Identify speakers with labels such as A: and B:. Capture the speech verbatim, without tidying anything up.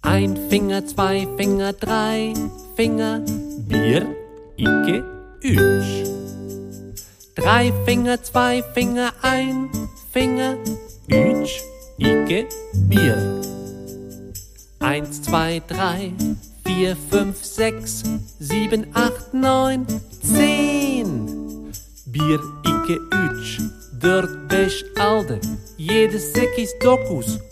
A: Ein Finger, zwei Finger, drei Finger, Bier, Icke, Ütsch. Drei Finger, zwei Finger, ein Finger, Ütsch, Icke, Bier. Eins, zwei, drei, vier, fünf, sechs, sieben, acht, neun, zehn. Bier, Icke, Ütsch, dort bist alde, jedes Säckis Dokus